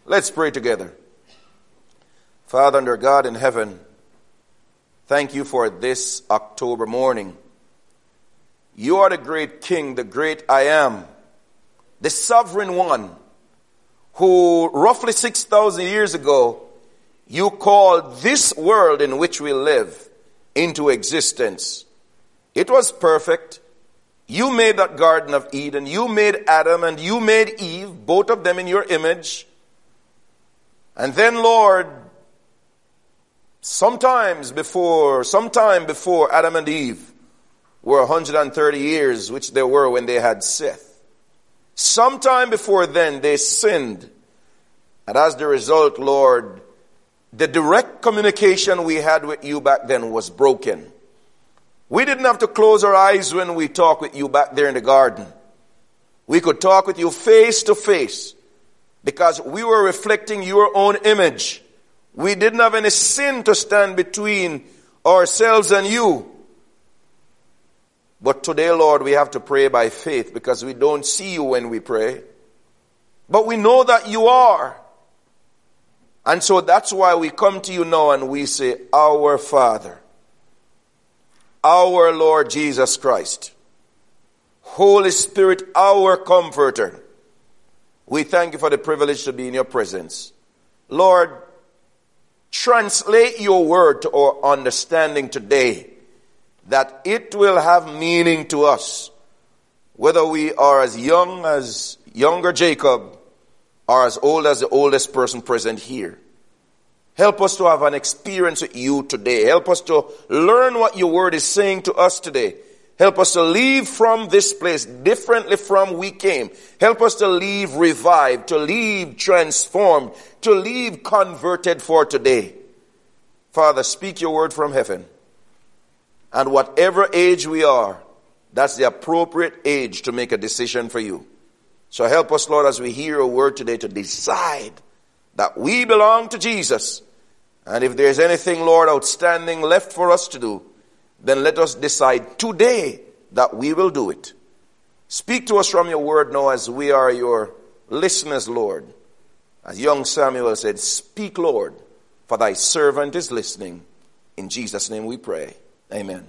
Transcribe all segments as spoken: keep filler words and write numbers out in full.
Let's pray together. Father and our God in heaven, thank you for this October morning. You are the great King, the great I am, the sovereign one, who roughly six thousand years ago, you called this world in which we live into existence. It was perfect. You made that Garden of Eden. You made Adam and you made Eve, both of them in your image. And then, Lord, sometimes before, sometime before Adam and Eve were one hundred thirty years, which they were when they had Seth. Sometime before then, they sinned. And as the result, Lord, the direct communication we had with you back then was broken. We didn't have to close our eyes when we talked with you back there in the garden. We could talk with you face to face because we were reflecting your own image. We didn't have any sin to stand between ourselves and you. But today, Lord, we have to pray by faith because we don't see you when we pray. But we know that you are. And so that's why we come to you now and we say, Our Father, our Lord Jesus Christ, Holy Spirit, our Comforter, we thank you for the privilege to be in your presence. Lord, translate your word to our understanding today, that it will have meaning to us, whether we are as young as younger Jacob or as old as the oldest person present here. Help us to have an experience with you today. Help us to learn what your word is saying to us today. Help us to leave from this place differently from we came. Help us to leave revived, to leave transformed, to leave converted for today. Father, speak your word from heaven. And whatever age we are, that's the appropriate age to make a decision for you. So help us, Lord, as we hear a word today to decide that we belong to Jesus. And if there's anything, Lord, outstanding left for us to do, then let us decide today that we will do it. Speak to us from your word now as we are your listeners, Lord. As young Samuel said, speak, Lord, for thy servant is listening. In Jesus' name we pray. Amen.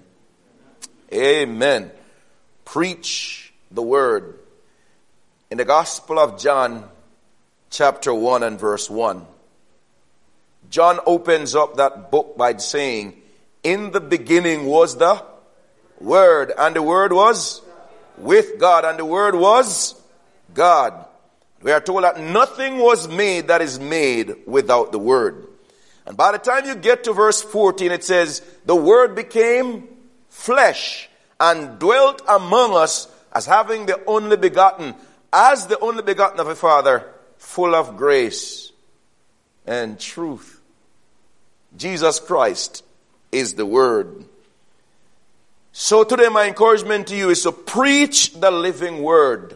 Amen. Preach the word. In the Gospel of John, chapter one and verse one, John opens up that book by saying, in the beginning was the Word, and the Word was with God, and the Word was God. We are told that nothing was made that is made without the Word. And by the time you get to verse fourteen, it says, the Word became flesh and dwelt among us as having the only begotten, as the only begotten of a Father, full of grace and truth. Jesus Christ is the Word. So today my encouragement to you is to preach the living Word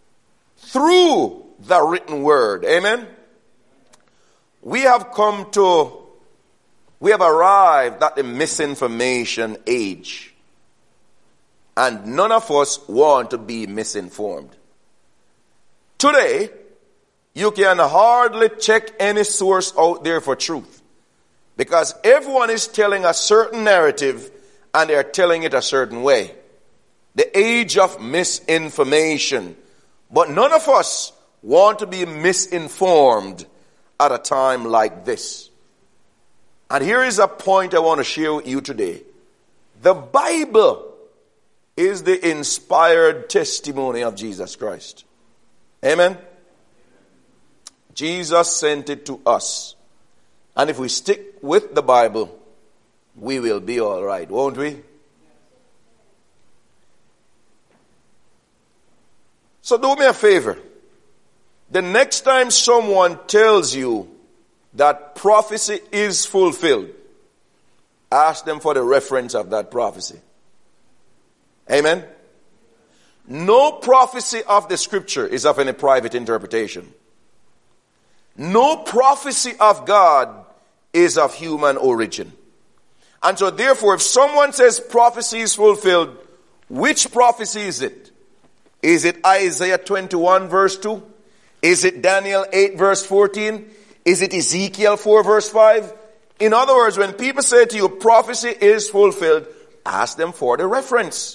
through the written Word. Amen? We have come to, we have arrived at the misinformation age. And none of us want to be misinformed. Today, you can hardly check any source out there for truth. Because everyone is telling a certain narrative and they are telling it a certain way. The age of misinformation. But none of us want to be misinformed at a time like this. And here is a point I want to share with you today. The Bible is the inspired testimony of Jesus Christ. Amen? Jesus sent it to us. And if we stick with the Bible, we will be all right, won't we? So do me a favor. The next time someone tells you that prophecy is fulfilled, ask them for the reference of that prophecy. Amen? No prophecy of the scripture is of any private interpretation. No prophecy of God is of human origin. And so therefore, if someone says prophecy is fulfilled, which prophecy is it? Is it Isaiah twenty-one verse two? Is it Daniel eight verse fourteen? Is it Ezekiel four verse five? In other words, when people say to you, prophecy is fulfilled, ask them for the reference.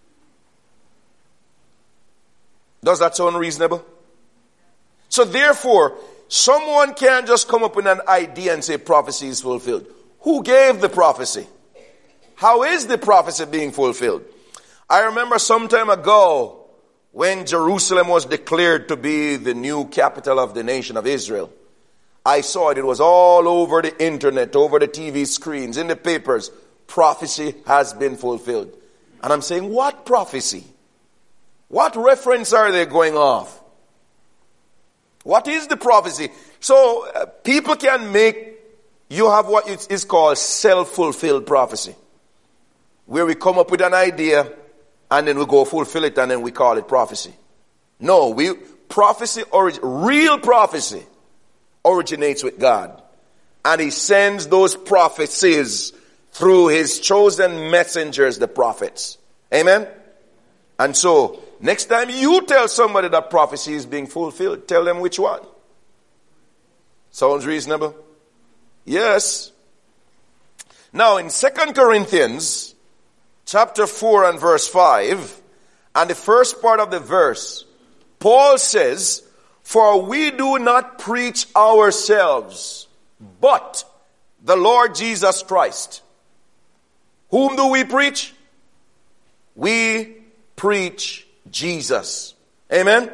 Does that sound reasonable? So therefore, someone can't just come up with an idea and say prophecy is fulfilled. Who gave the prophecy? How is the prophecy being fulfilled? I remember some time ago when Jerusalem was declared to be the new capital of the nation of Israel. I saw it. It was all over the internet, over the T V screens, in the papers. Prophecy has been fulfilled. And I'm saying, what prophecy? What reference are they going off? What is the prophecy? So uh, people can make, you have what is called self-fulfilled prophecy. Where we come up with an idea and then we go fulfill it and then we call it prophecy. No, we prophecy, orig, real prophecy originates with God. And he sends those prophecies through his chosen messengers, the prophets. Amen? And so, next time you tell somebody that prophecy is being fulfilled, tell them which one. Sounds reasonable? Yes. Now in Second Corinthians chapter four and verse five, and the first part of the verse, Paul says, for we do not preach ourselves, but the Lord Jesus Christ. Whom do we preach? We preach Jesus. Amen?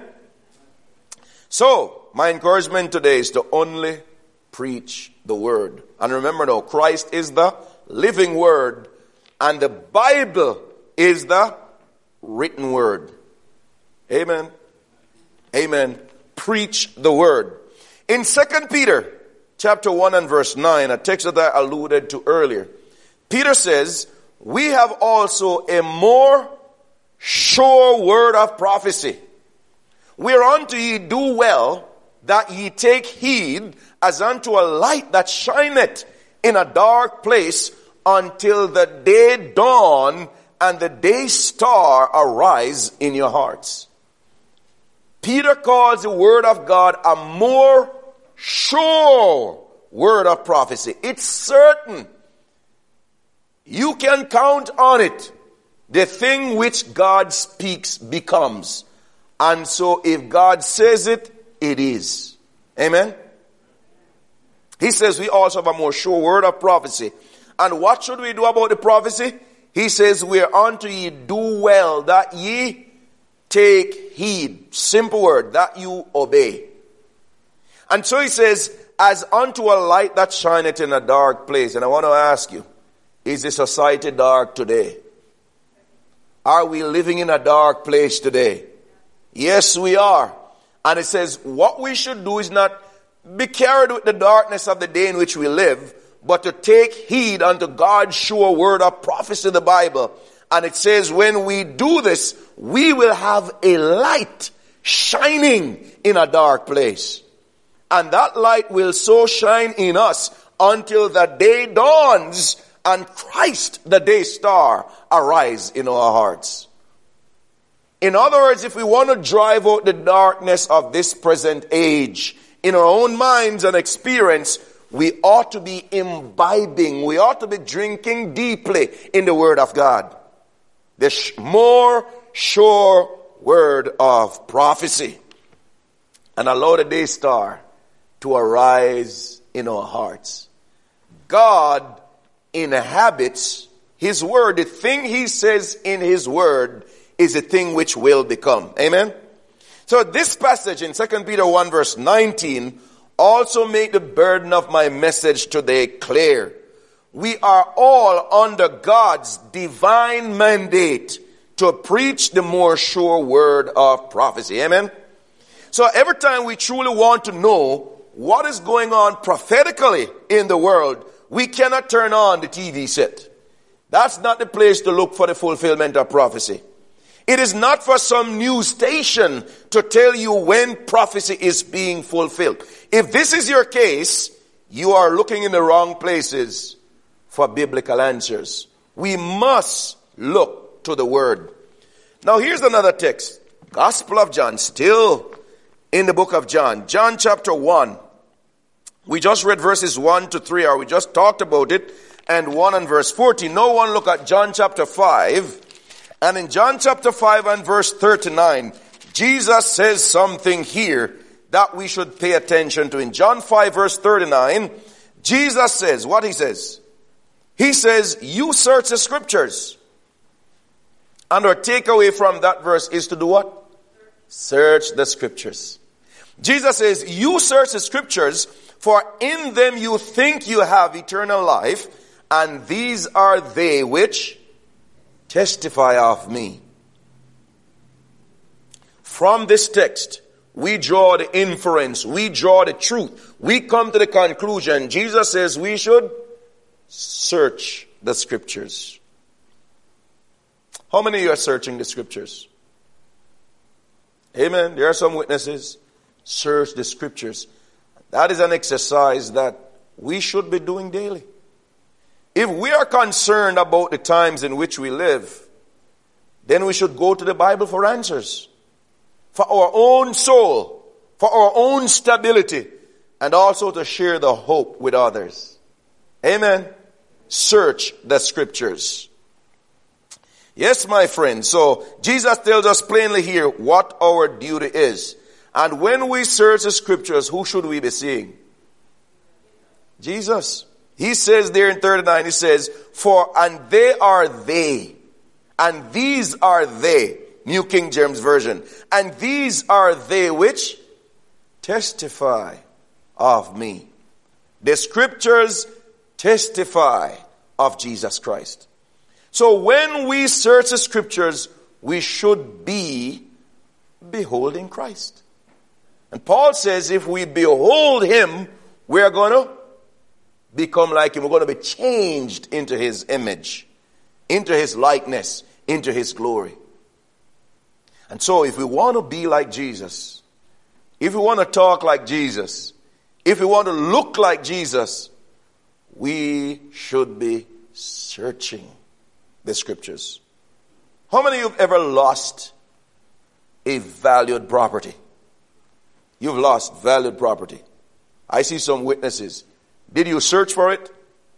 So, my encouragement today is to only preach the word. And remember now, Christ is the living word, and the Bible is the written word. Amen. Amen. Preach the word. In Second Peter chapter one and verse nine, a text that I alluded to earlier, Peter says, we have also a more sure word of prophecy, whereunto ye do well that ye take heed, as unto a light that shineth in a dark place, until the day dawn and the day star arise in your hearts. Peter calls the word of God a more sure word of prophecy. It's certain. You can count on it. The thing which God speaks becomes. And so if God says it, it is. Amen? He says we also have a more sure word of prophecy. And what should we do about the prophecy? He says, whereunto ye do well that ye take heed. Simple word, that you obey. And so he says, as unto a light that shineth in a dark place. And I want to ask you, is the society dark today? Are we living in a dark place today? Yes, we are. And it says, what we should do is not be carried with the darkness of the day in which we live, but to take heed unto God's sure word of prophecy, the Bible. And it says, when we do this, we will have a light shining in a dark place. And that light will so shine in us until the day dawns and Christ, the day star, arise in our hearts. In other words, if we want to drive out the darkness of this present age in our own minds and experience, we ought to be imbibing, we ought to be drinking deeply in the word of God. The sh- more sure word of prophecy. And allow the day star to arise in our hearts. God inhabits his word. The thing he says in his word is a thing which will become. Amen? So this passage in Second Peter one verse nineteen also make the burden of my message today clear. We are all under God's divine mandate to preach the more sure word of prophecy. Amen? So every time we truly want to know what is going on prophetically in the world, we cannot turn on the T V set. That's not the place to look for the fulfillment of prophecy. It is not for some news station to tell you when prophecy is being fulfilled. If this is your case, you are looking in the wrong places for biblical answers. We must look to the word. Now here's another text. Gospel of John, still in the book of John. John chapter one. We just read verses one to three, or we just talked about it, and one and verse fourteen. No one look at John chapter five. And in John chapter five and verse thirty-nine, Jesus says something here that we should pay attention to. In John five verse thirty-nine, Jesus says, what he says? He says, you search the scriptures. And our takeaway from that verse is to do what? Search the scriptures. Jesus says, you search the scriptures, for in them you think you have eternal life, and these are they which testify of me. From this text, we draw the inference, we draw the truth, we come to the conclusion. Jesus says we should search the scriptures. How many of you are searching the scriptures? Amen. There are some witnesses. Search the scriptures. That is an exercise that we should be doing daily. If we are concerned about the times in which we live, then we should go to the Bible for answers. For our own soul, for our own stability, and also to share the hope with others. Amen. Search the scriptures. Yes, my friends. So Jesus tells us plainly here what our duty is. And when we search the scriptures, who should we be seeing? Jesus. He says there in thirty-nine, he says, for and they are they, and these are they, New King James Version, and these are they which testify of me. The scriptures testify of Jesus Christ. So when we search the scriptures, we should be beholding Christ. And Paul says if we behold him, we are going to become like him. We're going to be changed into his image, into his likeness, into his glory. And so if we want to be like Jesus, if we want to talk like Jesus, if we want to look like Jesus, we should be searching the scriptures. How many of you have ever lost a valued property? You've lost valued property. I see some witnesses. Did you search for it?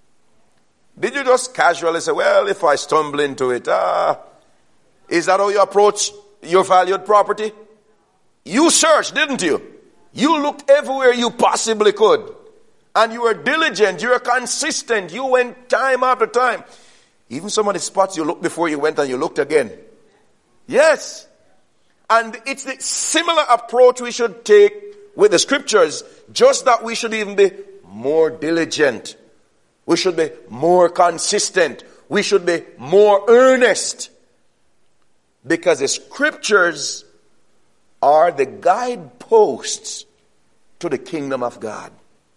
Did you just casually say, well, if I stumble into it, ah, is that how you approach your valued property? You searched, didn't you? You looked everywhere you possibly could. And you were diligent, you were consistent, you went time after time. Even some of the spots you looked before you went and you looked again. Yes. And it's the similar approach we should take with the scriptures, just that we should even be more diligent. We should be more consistent. We should be more earnest. Because the scriptures are the guideposts to the kingdom of God.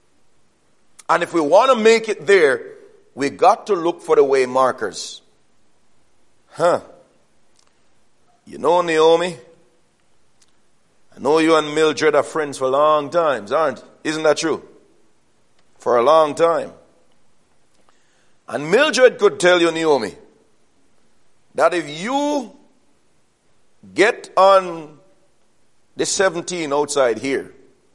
And if we want to make it there, we got to look for the way markers. Huh. You know, Naomi, I know you and Mildred are friends for long times, aren't? Isn't that true? For a long time. And Mildred could tell you, Naomi, that if you get on the seventeen outside here,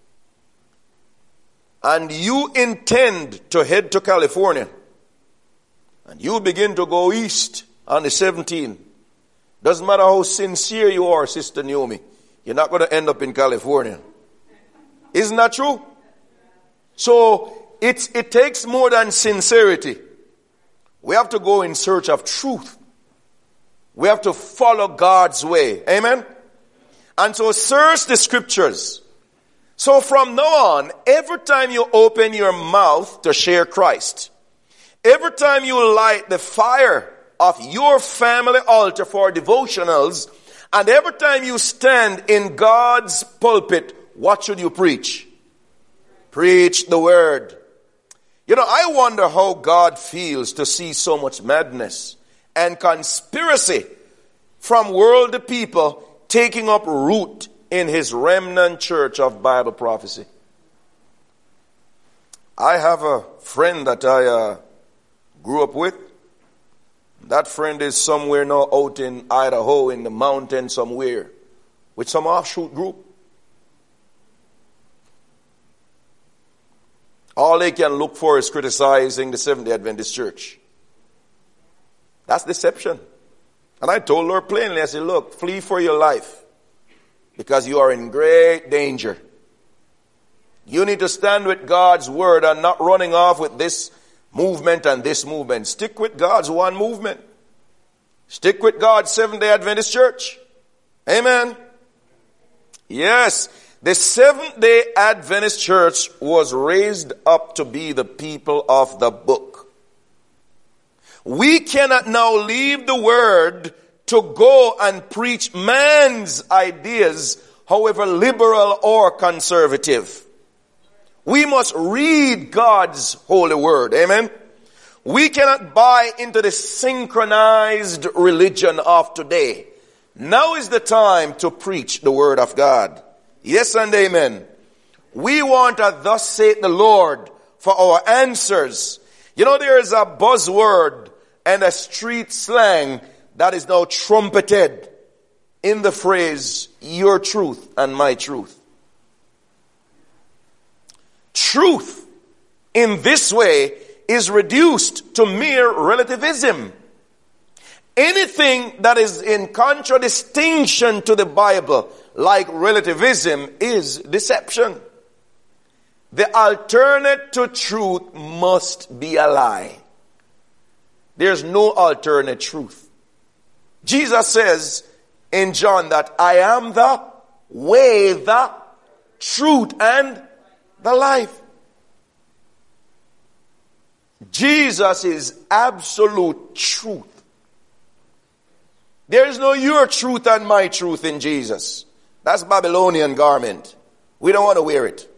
and you intend to head to California, and you begin to go east on the seventeen, doesn't matter how sincere you are, Sister Naomi, you're not going to end up in California. Isn't that true? So it's, it takes more than sincerity. We have to go in search of truth. We have to follow God's way. Amen? And so search the scriptures. So from now on, every time you open your mouth to share Christ, every time you light the fire of your family altar for devotionals, and every time you stand in God's pulpit, what should you preach? Preach the word. You know, I wonder how God feels to see so much madness and conspiracy from worldly people taking up root in his remnant church of Bible prophecy. I have a friend that I uh, grew up with. That friend is somewhere now out in Idaho in the mountain somewhere with some offshoot group. All they can look for is criticizing the Seventh-day Adventist Church. That's deception. And I told her plainly, I said, look, flee for your life because you are in great danger. You need to stand with God's word and not running off with this movement and this movement. Stick with God's one movement. Stick with God's Seventh-day Adventist Church. Amen. Yes, the Seventh-day Adventist Church was raised up to be the people of the book. We cannot now leave the word to go and preach man's ideas, however liberal or conservative. We must read God's holy word. Amen. We cannot buy into the synchronized religion of today. Now is the time to preach the word of God. Yes and amen. We want a thus saith the Lord for our answers. You know, there is a buzzword and a street slang that is now trumpeted in the phrase, your truth and my truth. Truth in this way is reduced to mere relativism. Anything that is in contradistinction to the Bible, like relativism, is deception. The alternate to truth must be a lie. There's no alternate truth. Jesus says in John that I am the way, the truth, and the life. Jesus is absolute truth. There is no your truth and my truth in Jesus. That's Babylonian garment. We don't want to wear it.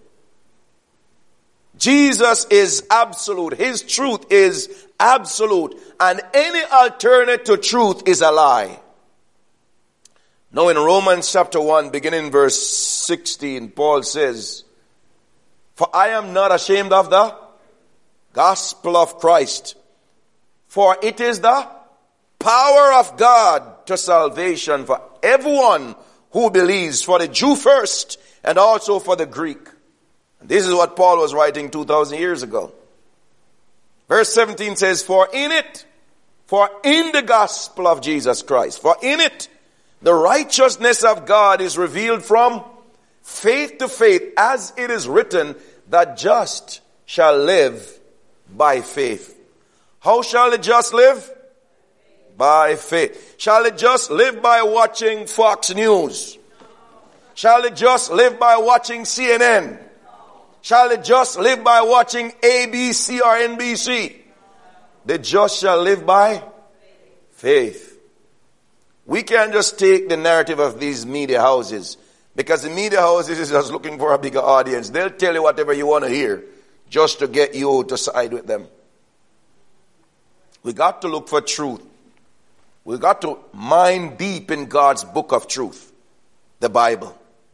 Jesus is absolute. His truth is absolute. And any alternate to truth is a lie. Now in Romans chapter one, beginning verse sixteen, Paul says, for I am not ashamed of the gospel of Christ, for it is the power of God to salvation for everyone who believes, for the Jew first and also for the Greek. And this is what Paul was writing two thousand years ago. Verse seventeen says, for in it, for in the gospel of Jesus Christ, for in it, the righteousness of God is revealed from faith to faith, as it is written, the just shall live by faith. How shall the just live? By faith. Shall the just live by watching Fox News? Shall the just live by watching C N N? Shall the just live by watching A B C or N B C? The just shall live by faith. We can't just take the narrative of these media houses, because the media houses is just looking for a bigger audience. They'll tell you whatever you want to hear just to get you to side with them. We got to look for truth. We got to mine deep in God's book of truth, the Bible.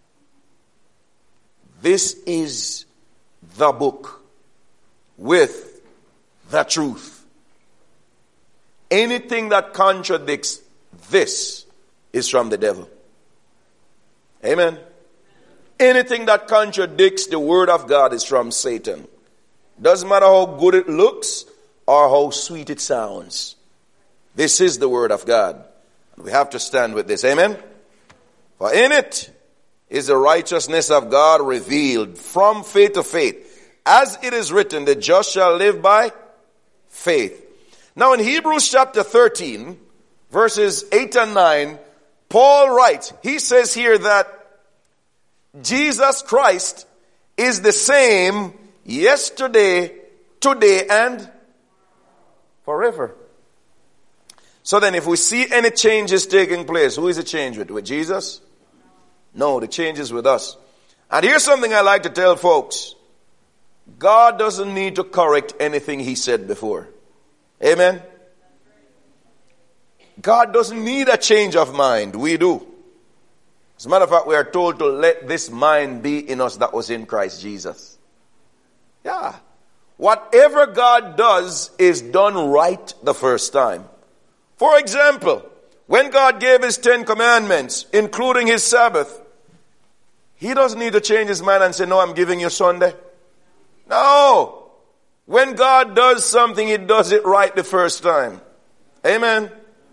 This is the book with the truth. Anything that contradicts this is from the devil. Amen. Anything that contradicts the word of God is from Satan. Doesn't matter how good it looks or how sweet it sounds. This is the word of God. We have to stand with this. Amen. For in it is the righteousness of God revealed from faith to faith. As it is written, the just shall live by faith. Now in Hebrews chapter thirteen, verses eight and nine, Paul writes, he says here that Jesus Christ is the same yesterday, today, and forever. So then if we see any changes taking place, who is the change with? With Jesus? No, the change is with us. And here's something I like to tell folks. God doesn't need to correct anything he said before. Amen? God doesn't need a change of mind. We do. As a matter of fact, we are told to let this mind be in us that was in Christ Jesus. Yeah. Whatever God does is done right the first time. For example, when God gave his Ten Commandments, including his Sabbath, he doesn't need to change his mind and say, no, I'm giving you Sunday. No. When God does something, He does it right the first time. Amen.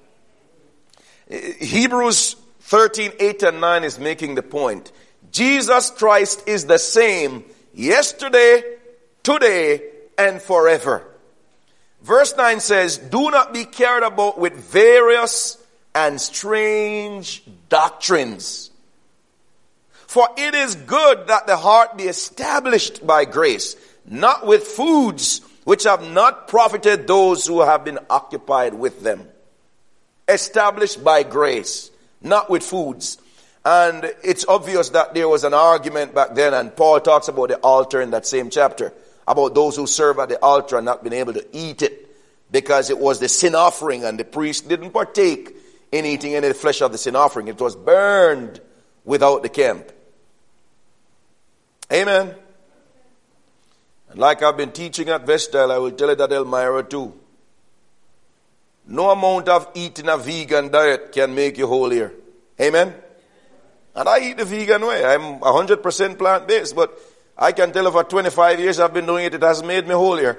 Hebrews thirteen, eight and nine is making the point. Jesus Christ is the same yesterday, today, and forever. Verse nine says, do not be carried about with various and strange doctrines. For it is good that the heart be established by grace, not with foods which have not profited those who have been occupied with them. Established by grace, not with foods. And it's obvious that there was an argument back then, and Paul talks about the altar in that same chapter, about those who serve at the altar and not being able to eat it, because it was the sin offering, and the priest didn't partake in eating any of the flesh of the sin offering. It was burned without the camp. Amen. And like I've been teaching at Vestal, I will tell it at Elmira too. No amount of eating a vegan diet can make you holier. Amen. And I eat the vegan way. I'm one hundred percent plant-based, but I can tell you for twenty-five years I've been doing it, it has made me holier.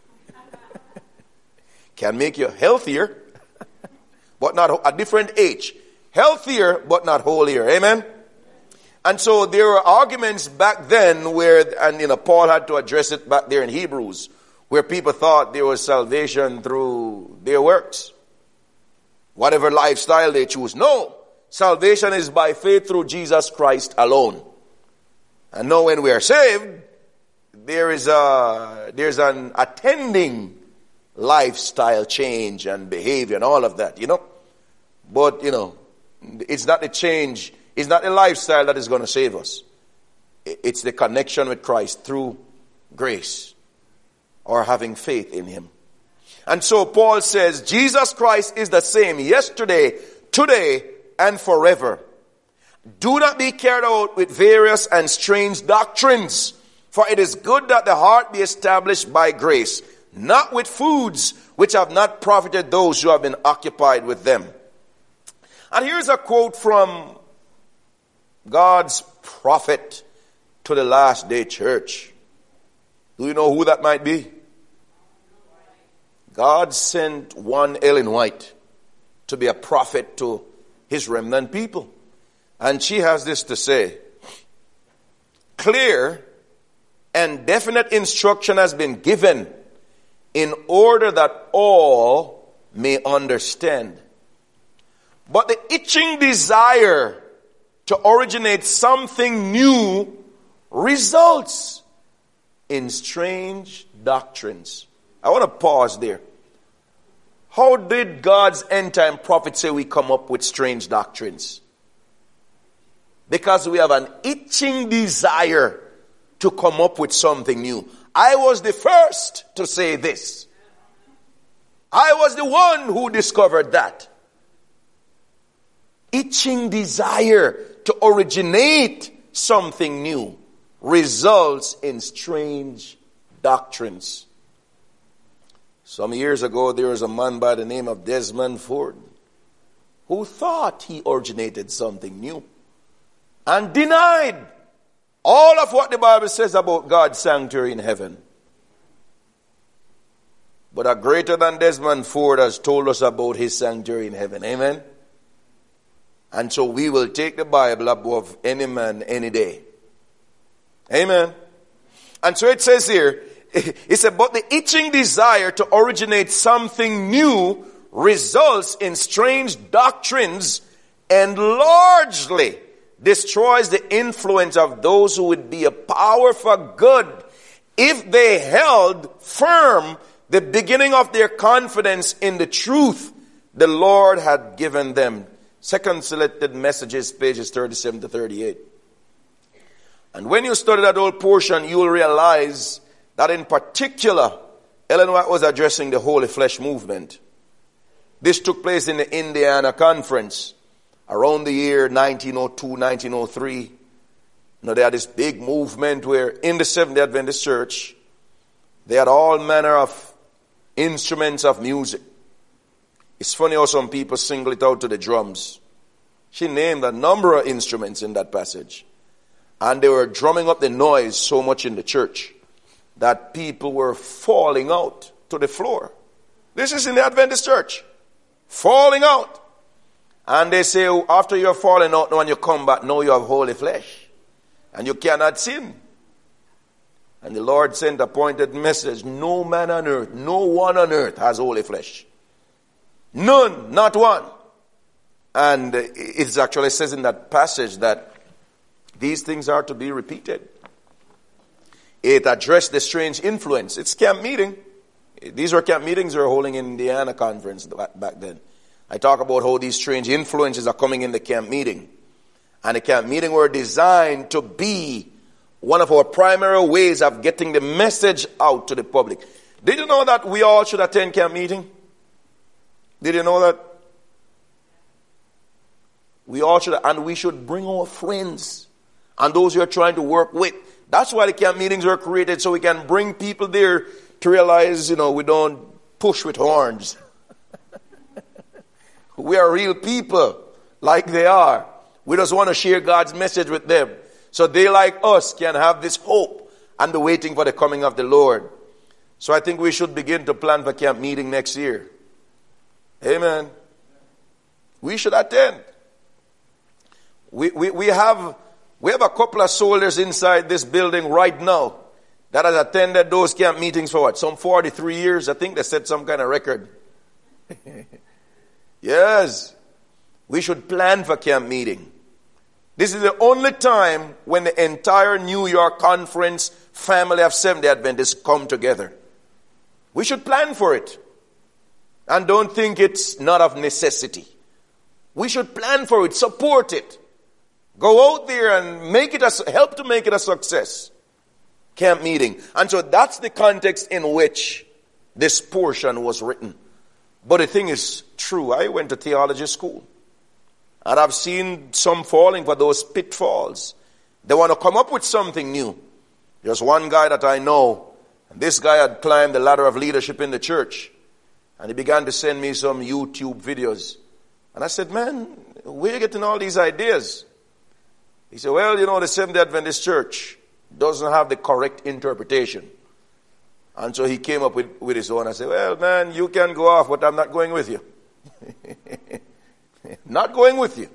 Can make you healthier, but not a different age. Healthier, but not holier. Amen. And so there were arguments back then where, and you know, Paul had to address it back there in Hebrews, where people thought there was salvation through their works. Whatever lifestyle they choose. No. Salvation is by faith through Jesus Christ alone. And now when we are saved, there is a, there's an attending lifestyle change and behavior and all of that, you know. But, you know, it's not the change, it's not the lifestyle that is going to save us. It's the connection with Christ through grace or having faith in Him. And so Paul says, Jesus Christ is the same yesterday, today, and forever. Do not be carried out with various and strange doctrines, for it is good that the heart be established by grace, not with foods which have not profited those who have been occupied with them. And here's a quote from God's prophet to the last day church. Do you know who that might be? God sent one Ellen White to be a prophet to His remnant people. And she has this to say. Clear and definite instruction has been given in order that all may understand. But the itching desire to originate something new results in strange doctrines. I want to pause there. How did God's end time prophet say we come up with strange doctrines? Because we have an itching desire to come up with something new. I was the first to say this. I was the one who discovered that. Itching desire to originate something new results in strange doctrines. Some years ago, there was a man by the name of Desmond Ford who thought he originated something new and denied all of what the Bible says about God's sanctuary in heaven. But a greater than Desmond Ford has told us about His sanctuary in heaven. Amen? And so we will take the Bible above any man any day. Amen? And so it says here, it said, but the itching desire to originate something new results in strange doctrines and largely destroys the influence of those who would be a power for good if they held firm the beginning of their confidence in the truth the Lord had given them. Second Selected Messages, pages thirty-seven to thirty-eight. And when you study that whole portion, you will realize that in particular, Ellen White was addressing the Holy Flesh movement. This took place in the Indiana Conference around the year nineteen oh two, nineteen oh three. You know, they had this big movement where in the Seventh-day Adventist Church, they had all manner of instruments of music. It's funny how some people single it out to the drums. She named a number of instruments in that passage. And they were drumming up the noise so much in the church that people were falling out to the floor. This is in the Adventist church. Falling out. And they say, after you're falling out, when you come back, now you have holy flesh. And you cannot sin. And the Lord sent a pointed message. No man on earth, no one on earth has holy flesh. None, not one. And it actually says in that passage that these things are to be repeated. It addressed the strange influence. It's camp meeting. These were camp meetings we were holding in the Indiana conference back then. I talk about how these strange influences are coming in the camp meeting. And the camp meeting were designed to be one of our primary ways of getting the message out to the public. Did you know that we all should attend camp meeting? Did you know that? We all should, and we should bring our friends and those you are trying to work with. That's why the camp meetings were created, so we can bring people there to realize, you know, we don't push with horns. We are real people, like they are. We just want to share God's message with them. So they, like us, can have this hope and be waiting for the coming of the Lord. So I think we should begin to plan for camp meeting next year. Amen. We should attend. We, we, we have, we have a couple of soldiers inside this building right now that has attended those camp meetings for what? Some forty-three years. I think they set some kind of record. Yes. We should plan for camp meeting. This is the only time when the entire New York Conference family of Seventh-day Adventists come together. We should plan for it. And don't think it's not of necessity. We should plan for it, support it. Go out there and make it a, help to make it a success. Camp meeting. And so that's the context in which this portion was written. But the thing is true. I went to theology school. And I've seen some falling for those pitfalls. They want to come up with something new. There's one guy that I know. And this guy had climbed the ladder of leadership in the church. And he began to send me some YouTube videos. And I said, man, where are you getting all these ideas? He said, well, you know, the Seventh-day Adventist Church doesn't have the correct interpretation. And so he came up with, with his own. I said, well, man, you can go off, but I'm not going with you. Not going with you.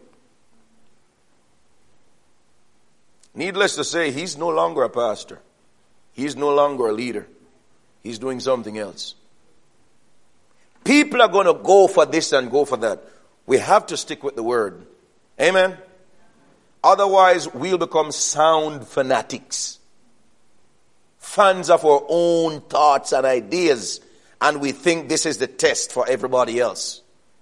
Needless to say, he's no longer a pastor. He's no longer a leader. He's doing something else. People are going to go for this and go for that. We have to stick with the word. Amen? Otherwise, we'll become sound fanatics. Fans of our own thoughts and ideas. And we think this is the test for everybody else.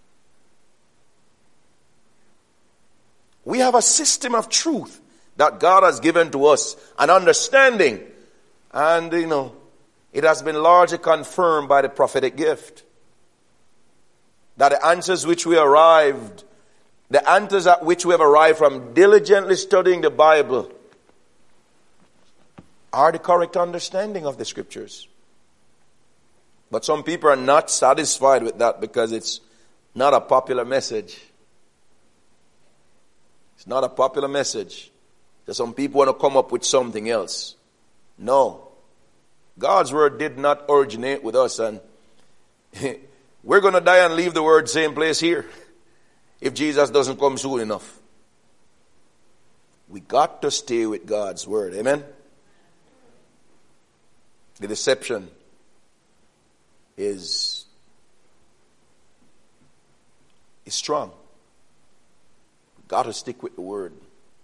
We have a system of truth that God has given to us. An understanding. And, you know, it has been largely confirmed by the prophetic gift. That the answers which we arrived, the answers at which we have arrived from diligently studying the Bible are the correct understanding of the scriptures. But some people are not satisfied with that because it's not a popular message. It's not a popular message. So some people want to come up with something else. No. God's word did not originate with us, and we're going to die and leave the word same place here if Jesus doesn't come soon enough. We got to stay with God's word. Amen? The deception is, is strong. We got to stick with the word.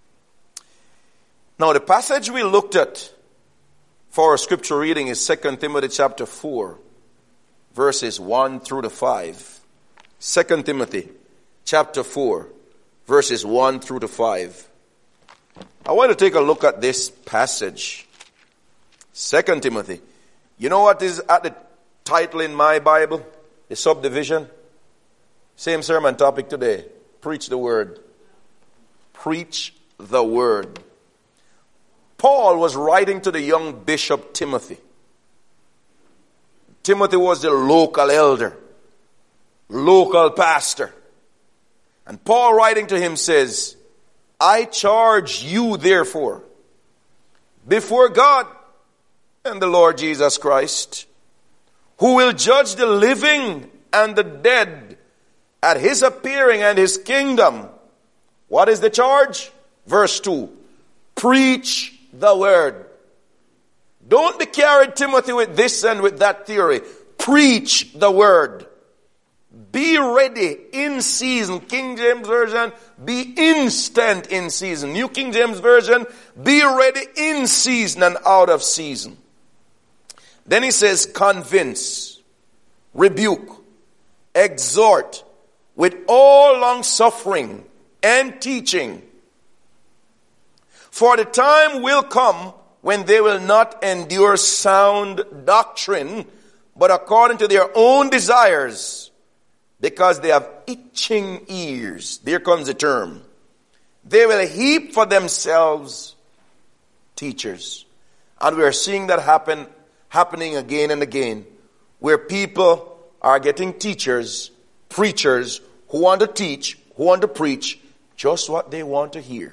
Now, the passage we looked at for our scripture reading is Second Timothy chapter four. Verses one through to five. Second Timothy chapter four, verses one through to five. I want to take a look at this passage. Second Timothy. You know what is at the title in my Bible? The subdivision. Same sermon topic today. Preach the word. Preach the word. Paul was writing to the young bishop Timothy. Timothy was the local elder, local pastor. And Paul writing to him says, I charge you therefore, before God and the Lord Jesus Christ, who will judge the living and the dead at his appearing and his kingdom. What is the charge? Verse two. Preach the word. Don't be carried, Timothy, with this and with that theory. Preach the word. Be ready in season. King James Version, be instant in season. New King James Version, be ready in season and out of season. Then he says, convince, rebuke, exhort with all long suffering and teaching. For the time will come when they will not endure sound doctrine, but according to their own desires, because they have itching ears. There comes the term. They will heap for themselves teachers. And we are seeing that happen, happening again and again, where people are getting teachers, preachers, who want to teach, who want to preach just what they want to hear.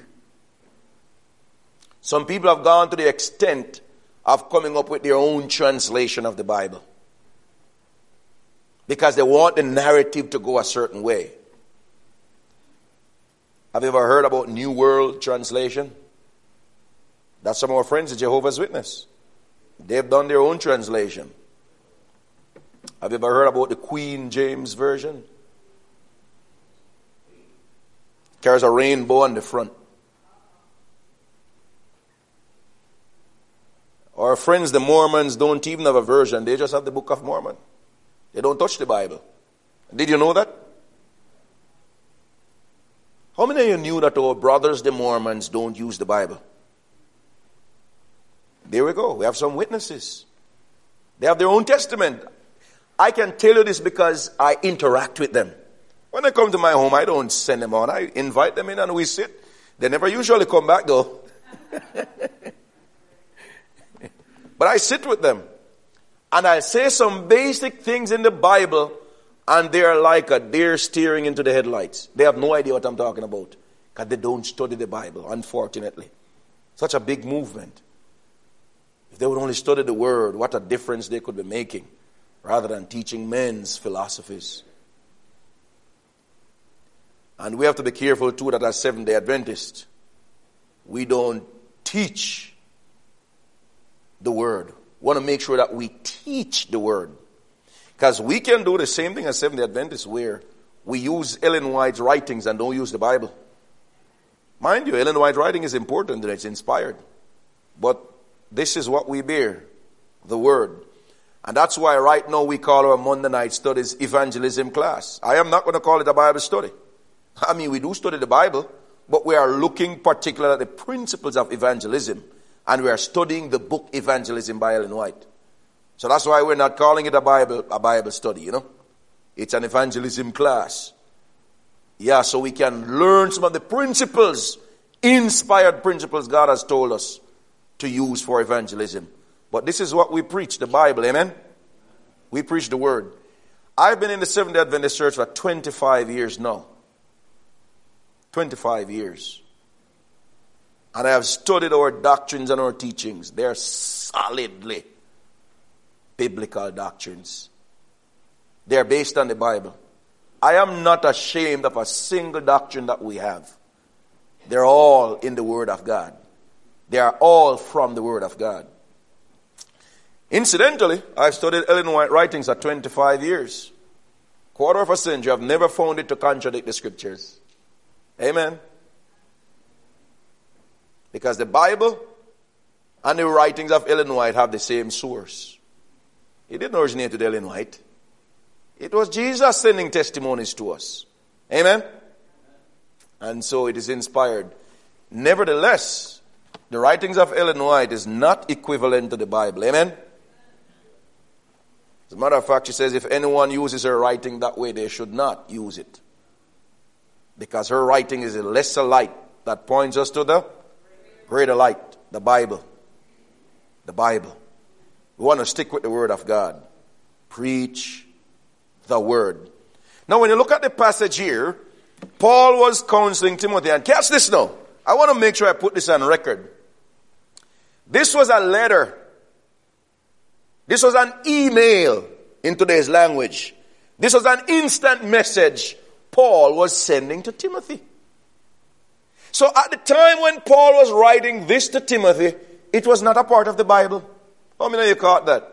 Some people have gone to the extent of coming up with their own translation of the Bible, because they want the narrative to go a certain way. Have you ever heard about New World Translation? That's some of our friends at Jehovah's Witness. They've done their own translation. Have you ever heard about the Queen James Version? Carries a rainbow on the front. Our friends, the Mormons, don't even have a version. They just have the Book of Mormon. They don't touch the Bible. Did you know that? How many of you knew that our brothers, the Mormons, don't use the Bible? There we go. We have some witnesses. They have their own testament. I can tell you this because I interact with them. When they come to my home, I don't send them on. I invite them in and we sit. They never usually come back though. But I sit with them. And I say some basic things in the Bible, and they're like a deer steering into the headlights. They have no idea what I'm talking about, because they don't study the Bible, unfortunately. Such a big movement. If they would only study the Word, what a difference they could be making, rather than teaching men's philosophies. And we have to be careful too that as Seventh-day Adventists, we don't teach the Word. We want to make sure that we teach the Word. Because we can do the same thing as Seventh-day Adventists, where we use Ellen White's writings and don't use the Bible. Mind you, Ellen White's writing is important and it's inspired. But this is what we bear, the Word. And that's why right now we call our Monday night studies evangelism class. I am not going to call it a Bible study. I mean, we do study the Bible, but we are looking particularly at the principles of evangelism. And we are studying the book Evangelism by Ellen White. So that's why we're not calling it a Bible, a Bible study, you know. It's an evangelism class. Yeah, so we can learn some of the principles, inspired principles God has told us to use for evangelism. But this is what we preach, the Bible, amen? We preach the Word. I've been in the Seventh-day Adventist Church for twenty-five years now. twenty-five years. And I have studied our doctrines and our teachings. They are solidly biblical doctrines. They are based on the Bible. I am not ashamed of a single doctrine that we have. They're all in the Word of God. They are all from the Word of God. Incidentally, I've studied Ellen White writings for twenty-five years. Quarter of a century. I've never found it to contradict the Scriptures. Amen. Because the Bible and the writings of Ellen White have the same source. It didn't originate with Ellen White. It was Jesus sending testimonies to us. Amen? And so it is inspired. Nevertheless, the writings of Ellen White is not equivalent to the Bible. Amen? As a matter of fact, she says if anyone uses her writing that way, they should not use it. Because her writing is a lesser light that points us to the greater light, the Bible. The Bible. We want to stick with the Word of God. Preach the Word. Now when you look at the passage here, Paul was counseling Timothy. And catch this now. I want to make sure I put this on record. This was a letter This was an email in today's language. This was an instant message Paul was sending to Timothy. So at the time when Paul was writing this to Timothy, it was not a part of the Bible. How many of you caught that?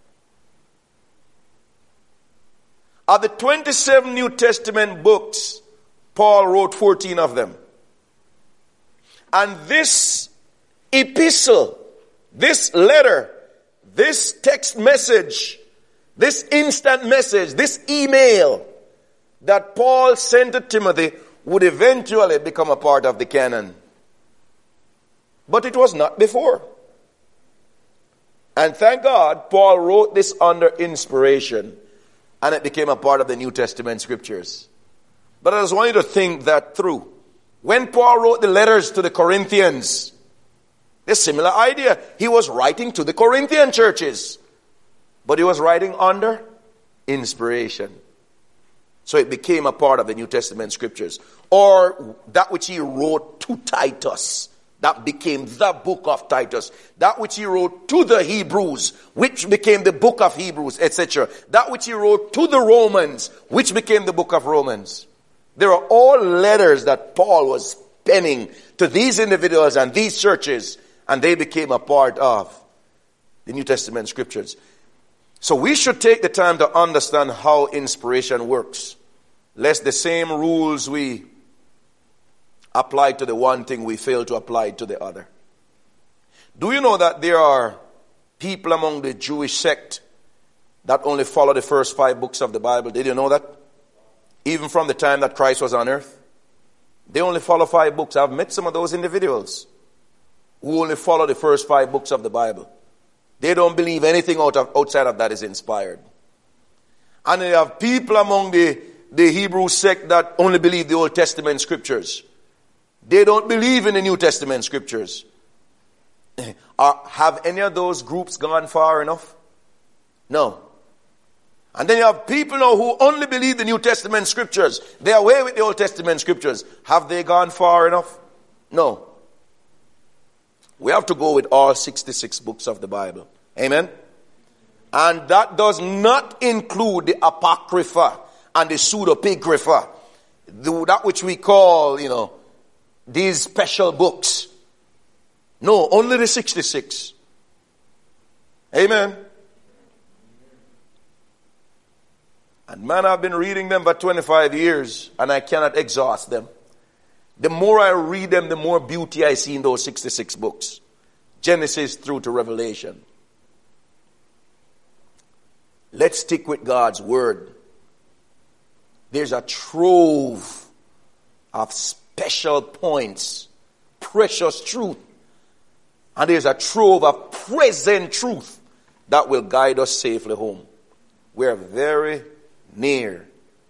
Of the twenty-seven New Testament books, Paul wrote fourteen of them. And this epistle, this letter, this text message, this instant message, this email that Paul sent to Timothy would eventually become a part of the canon. But it was not before. And thank God, Paul wrote this under inspiration, and it became a part of the New Testament scriptures. But I just want you to think that through. When Paul wrote the letters to the Corinthians, a similar idea. He was writing to the Corinthian churches, but he was writing under inspiration. So it became a part of the New Testament scriptures. Or that which he wrote to Titus, that became the book of Titus. That which he wrote to the Hebrews, which became the book of Hebrews, et cetera. That which he wrote to the Romans, which became the book of Romans. There are all letters that Paul was penning to these individuals and these churches, and they became a part of the New Testament scriptures. So we should take the time to understand how inspiration works, lest the same rules we apply to the one thing we fail to apply to the other. Do you know that there are people among the Jewish sect that only follow the first five books of the Bible? Did you know that? Even from the time that Christ was on earth, they only follow five books. I've met some of those individuals who only follow the first five books of the Bible. They don't believe anything out of, outside of that is inspired. And they have people among the, the Hebrew sect that only believe the Old Testament scriptures. They don't believe in the New Testament scriptures. Are, have any of those groups gone far enough? No. And then you have people now who only believe the New Testament scriptures. They are away with the Old Testament scriptures. Have they gone far enough? No. We have to go with all sixty-six books of the Bible. Amen? And that does not include the Apocrypha and the Pseudepigrapha. The, that which we call, you know, these special books. No, only the sixty-six. Amen? And man, I've been reading them for twenty-five years, and I cannot exhaust them. The more I read them, the more beauty I see in those sixty-six books. Genesis through to Revelation. Let's stick with God's word. There's a trove of special points, precious truth. And there's a trove of present truth that will guide us safely home. We're very near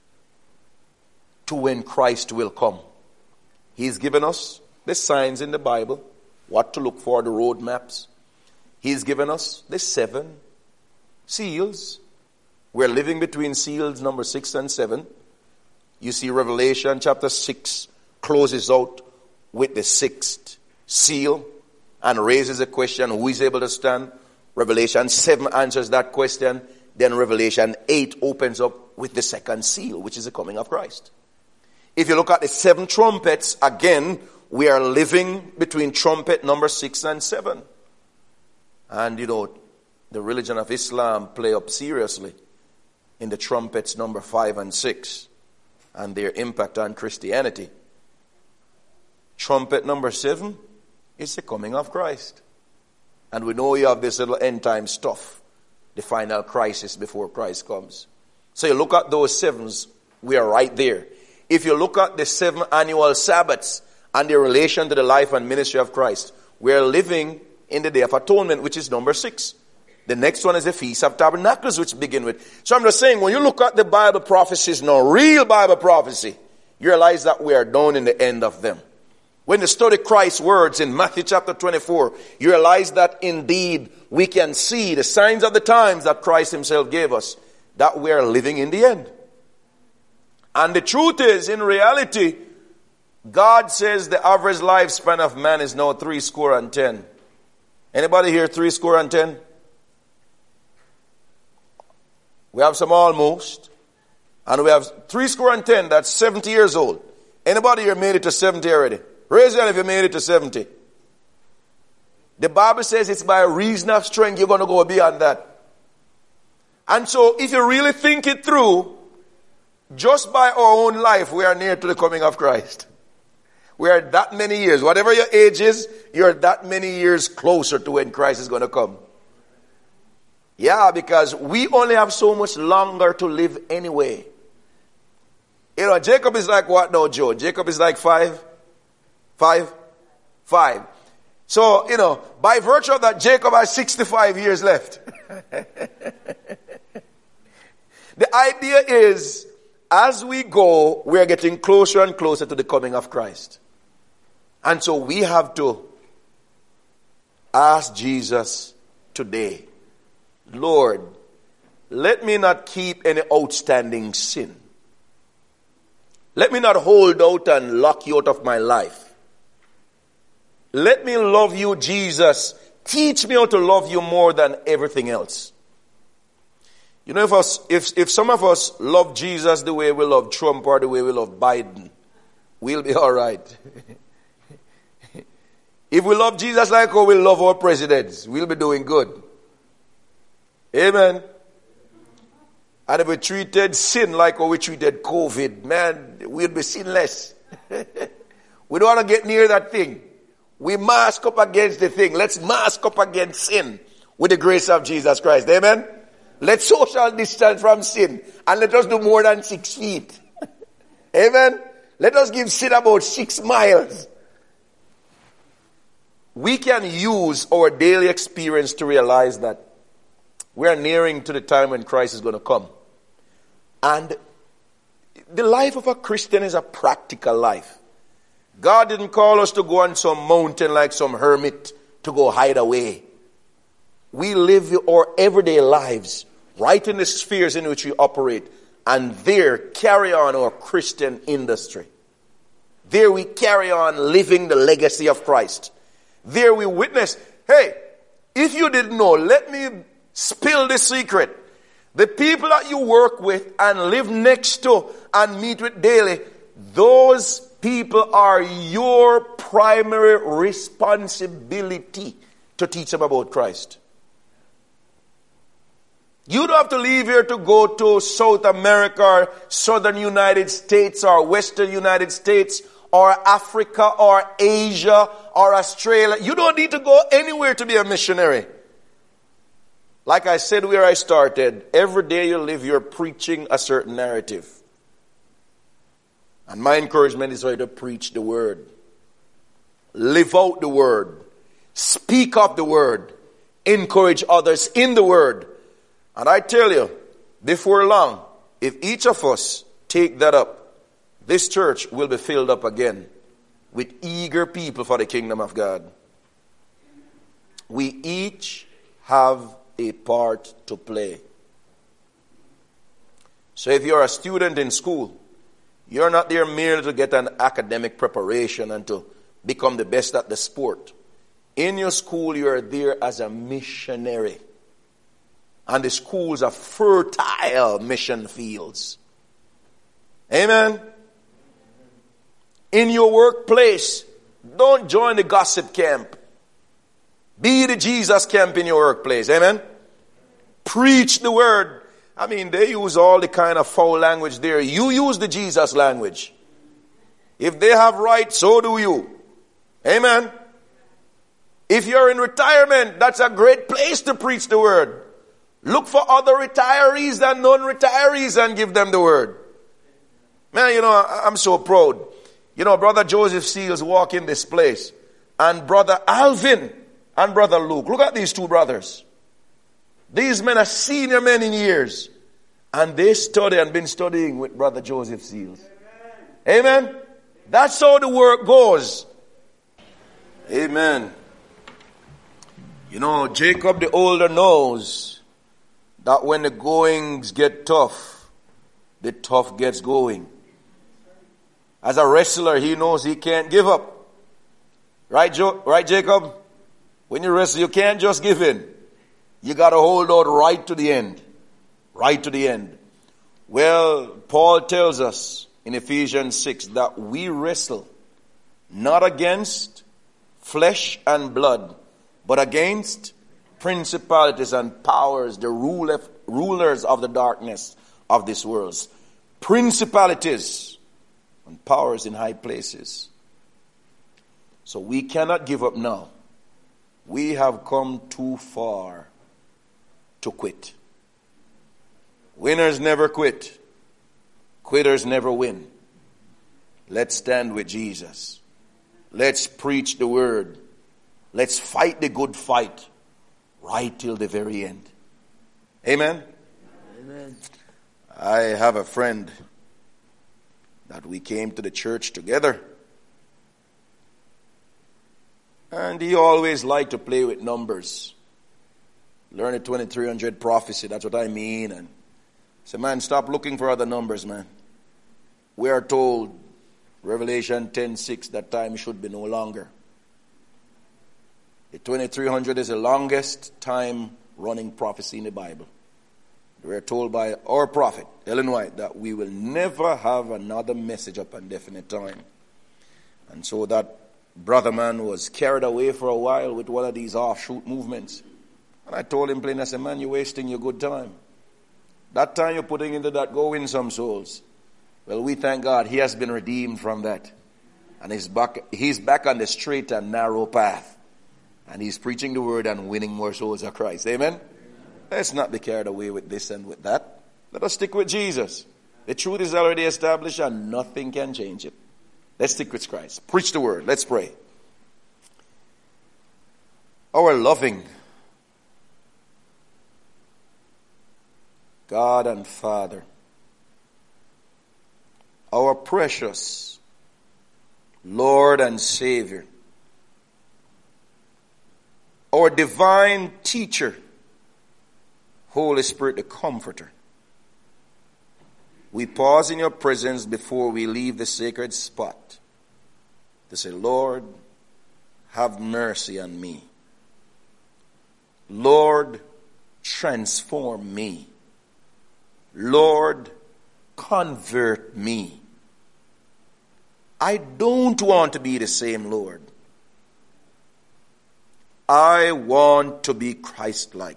to when Christ will come. He's given us the signs in the Bible, what to look for, the road maps. He's given us the seven seals. We're living between seals number six and seven. You see Revelation chapter six closes out with the sixth seal and raises a question, who is able to stand? Revelation seven answers that question. Then Revelation eight opens up with the second seal, which is the coming of Christ. If you look at the seven trumpets, again, we are living between trumpet number six and seven. And, you know, the religion of Islam play up seriously in the trumpets number five and six and their impact on Christianity. Trumpet number seven is the coming of Christ. And we know you have this little end time stuff, the final crisis before Christ comes. So you look at those sevens, we are right there. If you look at the seven annual Sabbaths and their relation to the life and ministry of Christ, we are living in the Day of Atonement, which is number six. The next one is the Feast of Tabernacles, which begin with. So I'm just saying, when you look at the Bible prophecies, no real Bible prophecy, you realize that we are down in the end of them. When you study Christ's words in Matthew chapter twenty-four, you realize that indeed we can see the signs of the times that Christ himself gave us, that we are living in the end. And the truth is, in reality, God says the average lifespan of man is now three score and ten. Anybody here three score and ten? We have some almost. And we have three score and ten, that's seventy years old. Anybody here made it to seventy already? Raise your hand if you made it to seventy. The Bible says it's by reason of strength you're going to go beyond that. And so if you really think it through, just by our own life, we are near to the coming of Christ. We are that many years. Whatever your age is, you're that many years closer to when Christ is going to come. Yeah, because we only have so much longer to live anyway. You know, Jacob is like what now, Joe? Jacob is like five? Five? Five. So, you know, by virtue of that, Jacob has sixty-five years left. The idea is, as we go, we are getting closer and closer to the coming of Christ. And so we have to ask Jesus today, Lord, let me not keep any outstanding sin. Let me not hold out and lock you out of my life. Let me love you, Jesus. Teach me how to love you more than everything else. You know, if us, if, if some of us love Jesus the way we love Trump or the way we love Biden, we'll be all right. If we love Jesus like how we love our presidents, we'll be doing good. Amen. And if we treated sin like how we treated COVID, man, we'll be sinless. We don't want to get near that thing. We mask up against the thing. Let's mask up against sin with the grace of Jesus Christ. Amen. Let's social distance from sin and let us do more than six feet. Amen. Let us give sin about six miles. We can use our daily experience to realize that we are nearing to the time when Christ is going to come. And the life of a Christian is a practical life. God didn't call us to go on some mountain like some hermit to go hide away. We live our everyday lives right in the spheres in which we operate, and there carry on our Christian industry. There we carry on living the legacy of Christ. There we witness. Hey, if you didn't know, let me spill the secret. The people that you work with and live next to and meet with daily, those people are your primary responsibility to teach them about Christ. You don't have to leave here to go to South America or Southern United States or Western United States or Africa or Asia or Australia. You don't need to go anywhere to be a missionary. Like I said where I started, every day you live, you're preaching a certain narrative. And my encouragement is for you to preach the word. Live out the word. Speak up the word. Encourage others in the word. And I tell you, before long, if each of us take that up, this church will be filled up again with eager people for the kingdom of God. We each have a part to play. So if you're a student in school, you're not there merely to get an academic preparation and to become the best at the sport. In your school, you're there as a missionary. And the schools are fertile mission fields. Amen. In your workplace, don't join the gossip camp. Be the Jesus camp in your workplace. Amen. Preach the word. I mean, they use all the kind of foul language there. You use the Jesus language. If they have right, so do you. Amen. If you're in retirement, that's a great place to preach the word. Look for other retirees than non-retirees and give them the word. Man, you know, I'm so proud. You know, Brother Joseph Seals walk in this place. And Brother Alvin and Brother Luke. Look at these two brothers. These men are senior men in years. And they study and been studying with Brother Joseph Seals. Amen. Amen. That's how the work goes. Amen. You know, Jacob the older knows that when the goings get tough, the tough gets going. As a wrestler, he knows he can't give up. Right, jo- right, Jacob? When you wrestle, you can't just give in. You got to hold out right to the end. right to the end. Well, Paul tells us in Ephesians six that we wrestle not against flesh and blood, but against principalities and powers, the rulers of the darkness of this world. Principalities and powers in high places. So we cannot give up now. We have come too far to quit. Winners never quit. Quitters never win. Let's stand with Jesus. Let's preach the word. Let's fight the good fight right till the very end. Amen? Amen. I have a friend that we came to the church together. And he always liked to play with numbers. Learn the twenty-three hundred prophecy, that's what I mean. And I said, man, stop looking for other numbers, man. We are told, Revelation ten six, that time should be no longer. The twenty-three hundred is the longest time running prophecy in the Bible. We are told by our prophet, Ellen White, that we will never have another message upon definite time. And so that brother man was carried away for a while with one of these offshoot movements. And I told him plain, I said, man, you're wasting your good time. That time you're putting into that, go win some souls. Well, we thank God he has been redeemed from that. And he's back, he's back on the straight and narrow path. And he's preaching the word and winning more souls of Christ. Amen? Let's not be carried away with this and with that. Let us stick with Jesus. The truth is already established and nothing can change it. Let's stick with Christ. Preach the word. Let's pray. Our loving God and Father, our precious Lord and Savior, our divine teacher, Holy Spirit, the Comforter. We pause in your presence before we leave the sacred spot to say, Lord, have mercy on me. Lord, transform me. Lord, convert me. I don't want to be the same, Lord. I want to be Christ-like.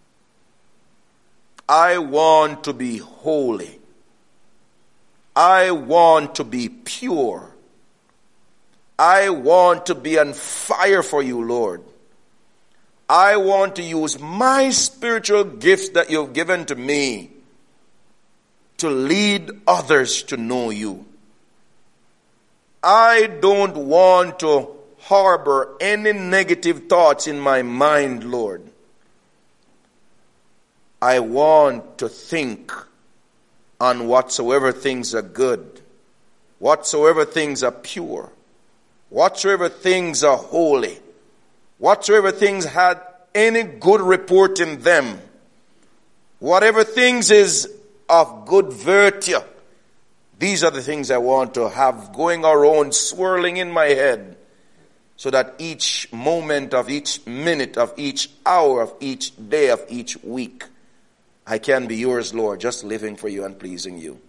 I want to be holy. I want to be pure. I want to be on fire for you, Lord. I want to use my spiritual gifts that you've given to me to lead others to know you. I don't want to harbor any negative thoughts in my mind, Lord. I want to think on whatsoever things are good, whatsoever things are pure, whatsoever things are holy, whatsoever things had any good report in them, whatever things is of good virtue. These are the things I want to have going around, swirling in my head, so that each moment of each minute of each hour of each day of each week, I can be yours, Lord, just living for you and pleasing you.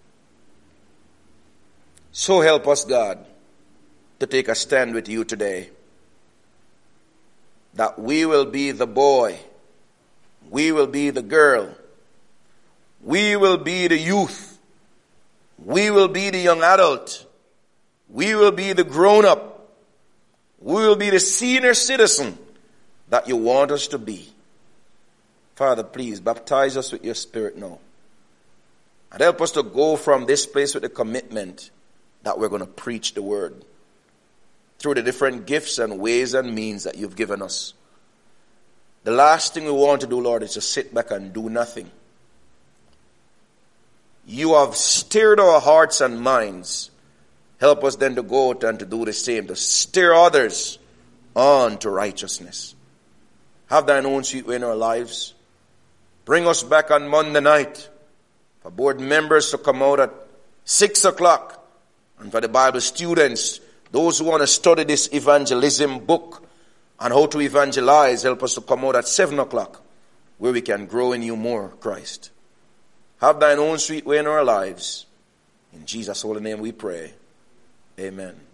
So help us, God, to take a stand with you today, that we will be the boy, we will be the girl, we will be the youth, we will be the young adult, we will be the grown-up, we will be the senior citizen that you want us to be. Father, please baptize us with your Spirit now. And help us to go from this place with the commitment that we're going to preach the word through the different gifts and ways and means that you've given us. The last thing we want to do, Lord, is to sit back and do nothing. You have stirred our hearts and minds. Help us then to go out and to do the same, to stir others on to righteousness. Have thine own sweet way in our lives. Bring us back on Monday night for board members to come out at six o'clock. And for the Bible students, those who want to study this evangelism book on how to evangelize, help us to come out at seven o'clock where we can grow in you more, Christ. Have thine own sweet way in our lives. In Jesus' holy name we pray. Amen.